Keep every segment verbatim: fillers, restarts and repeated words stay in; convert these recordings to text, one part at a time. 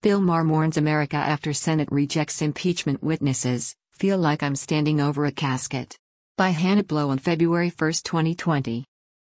Bill Maher mourns America after Senate rejects impeachment witnesses, "Feel like I'm standing over a casket." By Hannah Blow on February first, twenty twenty.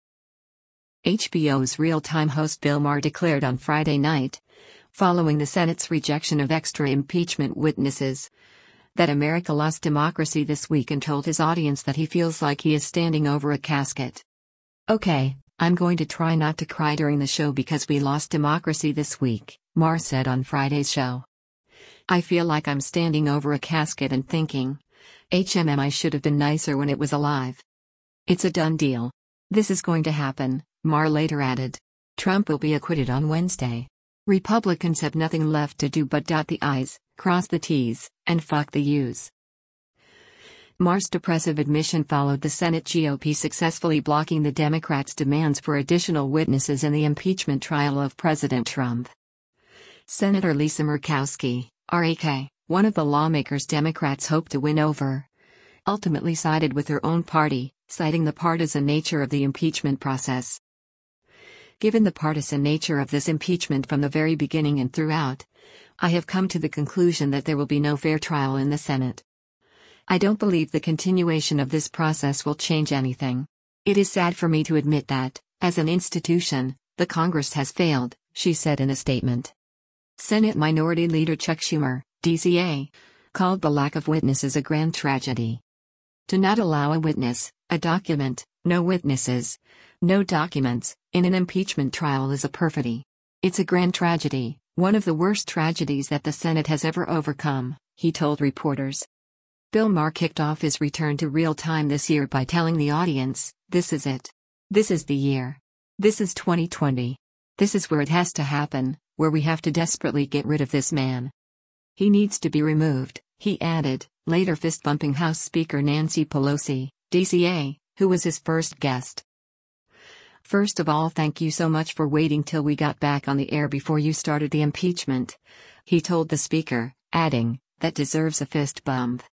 H B O's Real-Time host Bill Maher declared on Friday night, following the Senate's rejection of extra impeachment witnesses, that America lost democracy this week and told his audience that he feels like he is standing over a casket. "Okay, I'm going to try not to cry during the show because we lost democracy this week," Maher said on Friday's show. "I feel like I'm standing over a casket and thinking, hmm, I should have been nicer when it was alive. It's a done deal. This is going to happen," Maher later added. "Trump will be acquitted on Wednesday. Republicans have nothing left to do but dot the I's, cross the T's, and fuck the U's." Maher's depressive admission followed the Senate G O P successfully blocking the Democrats' demands for additional witnesses in the impeachment trial of President Trump. Senator Lisa Murkowski, R A K, one of the lawmakers Democrats hope to win over, ultimately sided with her own party, citing the partisan nature of the impeachment process. "Given the partisan nature of this impeachment from the very beginning and throughout, I have come to the conclusion that there will be no fair trial in the Senate. I don't believe the continuation of this process will change anything. It is sad for me to admit that, as an institution, the Congress has failed," she said in a statement. Senate Minority Leader Chuck Schumer, D C A, called the lack of witnesses a grand tragedy. "To not allow a witness, a document, no witnesses, no documents, in an impeachment trial is a perfidy. It's a grand tragedy, one of the worst tragedies that the Senate has ever overcome," he told reporters. Bill Maher kicked off his return to Real-Time this year by telling the audience, "This is it. This is the year. This is twenty twenty. This is where it has to happen, where we have to desperately get rid of this man. He needs to be removed," he added, later fist-bumping House Speaker Nancy Pelosi, D C A, who was his first guest. "First of all, thank you so much for waiting till we got back on the air before you started the impeachment," he told the speaker, adding, "That deserves a fist bump."